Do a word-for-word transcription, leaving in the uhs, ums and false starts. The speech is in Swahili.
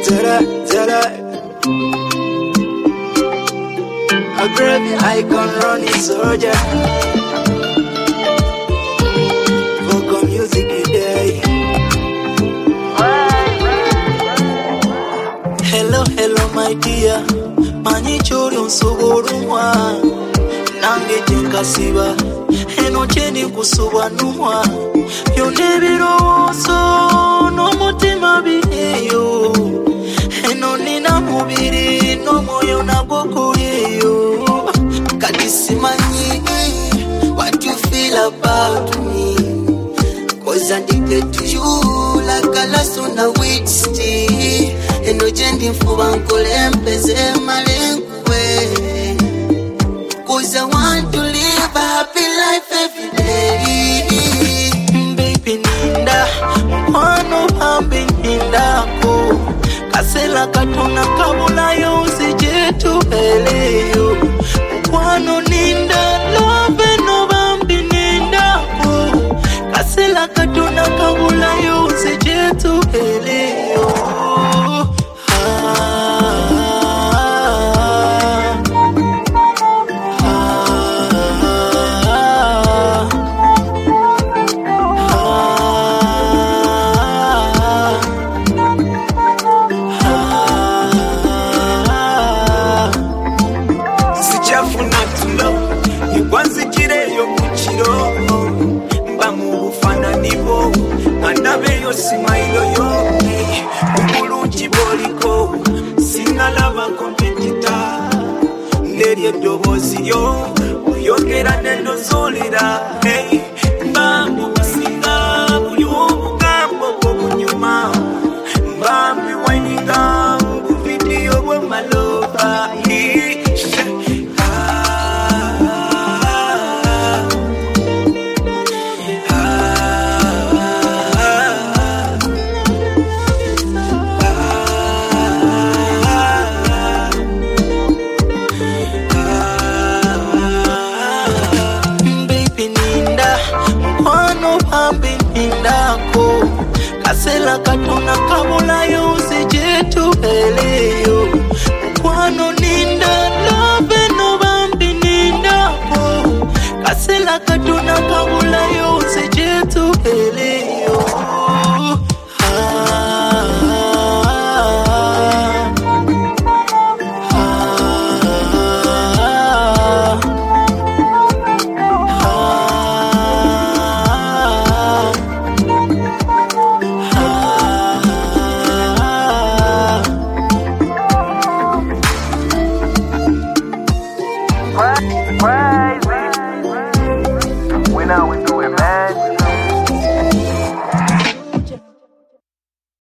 zara, zara. A gravy icon running soldier. Vocal music today. Hello, hello my dear. Mani chori unsuburumwa. Nange tenkasiba. Eno cheni kusubanumwa. Yonebiro so no mutima biyo. Eno nina mubiri no moyo na gokuyo. Kadisimanyi what you feel about me. Cause I did to you like a lasso na whiskey. Eno jendi mfubankole mpeze malenkwe. Cause I want to live a happy life every day. Baby ninda, mkwano hambi nindako. Kasela katuna kabula yonsi jetu eleyo. Mkwano ninda, love no bambi nindako. Kasela katuna kabula yonsi jetu eleyo. Simailo yo, umulungi boliko, sina lava competitor. Nderi edobozi yo, uyogera nendo zolira. Hey, mbambi wasinga, uyobu gambo kukunyuma. Mbambi waininga, video wa malova. Kasela katuna kabula yonsi jetu eleyo. Mkwano ninda, love no bambi ninda po. Kasela katuna kabula yonsi jetu eleyo. Crazy. We now